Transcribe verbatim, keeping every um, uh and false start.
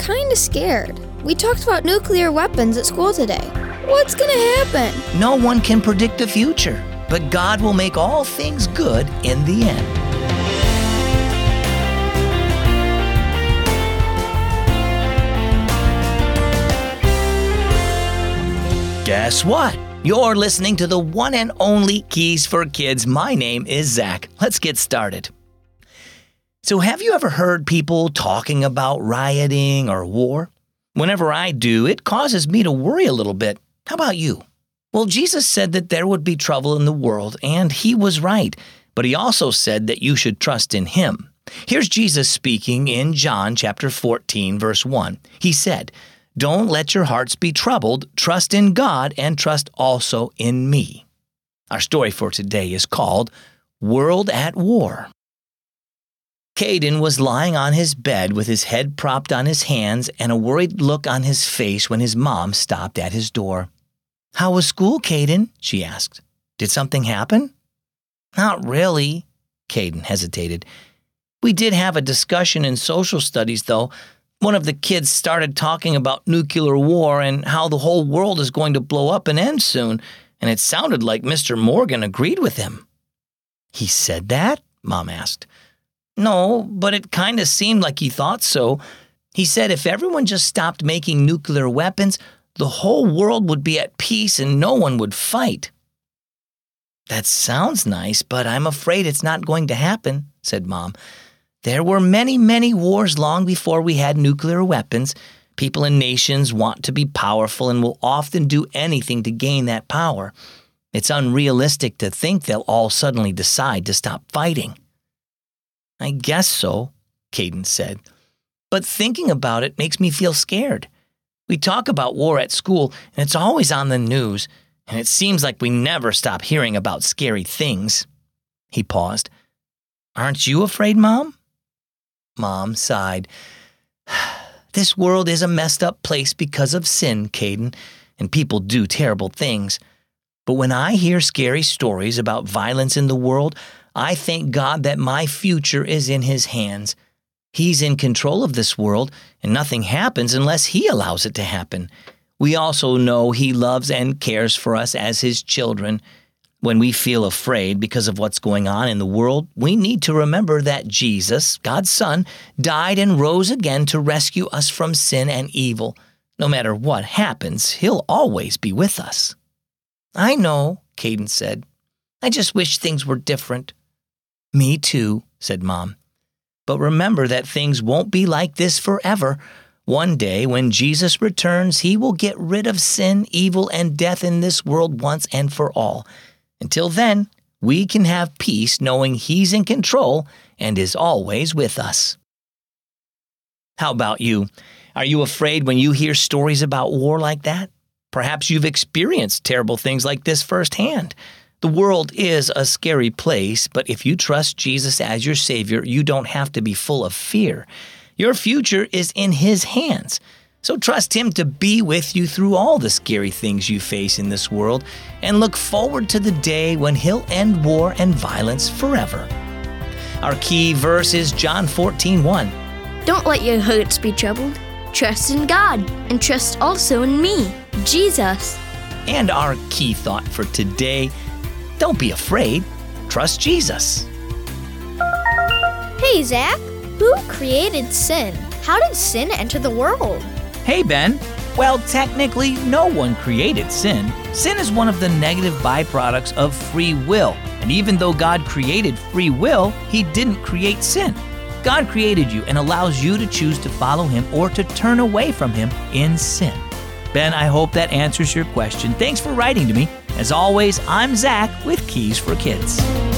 kinda scared. We talked about nuclear weapons at school today. What's gonna happen? No one can predict the future, but God will make all things good in the end. Guess what? You're listening to the one and only Keys for Kids. My name is Zach. Let's get started. So have you ever heard people talking about rioting or war? Whenever I do, it causes me to worry a little bit. How about you? Well, Jesus said that there would be trouble in the world, and he was right. But he also said that you should trust in him. Here's Jesus speaking in John chapter fourteen, verse one. He said, "Don't let your hearts be troubled. Trust in God and trust also in me." Our story for today is called World at War. Caden was lying on his bed with his head propped on his hands and a worried look on his face when his mom stopped at his door. "How was school, Caden?" she asked. "Did something happen?" "Not really," Caden hesitated. "We did have a discussion in social studies, though. One of the kids started talking about nuclear war and how the whole world is going to blow up and end soon, and it sounded like Mister Morgan agreed with him." "He said that?" Mom asked. "No, but it kind of seemed like he thought so. He said if everyone just stopped making nuclear weapons, the whole world would be at peace and no one would fight." "That sounds nice, but I'm afraid it's not going to happen," said Mom. "There were many, many wars long before we had nuclear weapons. People and nations want to be powerful and will often do anything to gain that power. It's unrealistic to think they'll all suddenly decide to stop fighting." "I guess so," Caden said. "But thinking about it makes me feel scared. We talk about war at school, and it's always on the news, and it seems like we never stop hearing about scary things." He paused. "Aren't you afraid, Mom?" Mom sighed. "This world is a messed up place because of sin, Caden, and people do terrible things. But when I hear scary stories about violence in the world, I thank God that my future is in his hands. He's in control of this world, and nothing happens unless he allows it to happen. We also know he loves and cares for us as his children. When we feel afraid because of what's going on in the world, we need to remember that Jesus, God's Son, died and rose again to rescue us from sin and evil. No matter what happens, he'll always be with us." "I know," Caden said. "I just wish things were different." "Me too," said Mom. "But remember that things won't be like this forever. One day, when Jesus returns, he will get rid of sin, evil, and death in this world once and for all. Until then, we can have peace knowing he's in control and is always with us." How about you? Are you afraid when you hear stories about war like that? Perhaps you've experienced terrible things like this firsthand. The world is a scary place, but if you trust Jesus as your Savior, you don't have to be full of fear. Your future is in his hands. So trust him to be with you through all the scary things you face in this world, and look forward to the day when he'll end war and violence forever. Our key verse is John fourteen one. Don't let your hearts be troubled. Trust in God, and trust also in me, Jesus. And our key thought for today, don't be afraid. Trust Jesus. Hey, Zach, who created sin? How did sin enter the world? Hey, Ben. Well, technically, no one created sin. Sin is one of the negative byproducts of free will. And even though God created free will, he didn't create sin. God created you and allows you to choose to follow him or to turn away from him in sin. Ben, I hope that answers your question. Thanks for writing to me. As always, I'm Zach with Keys for Kids.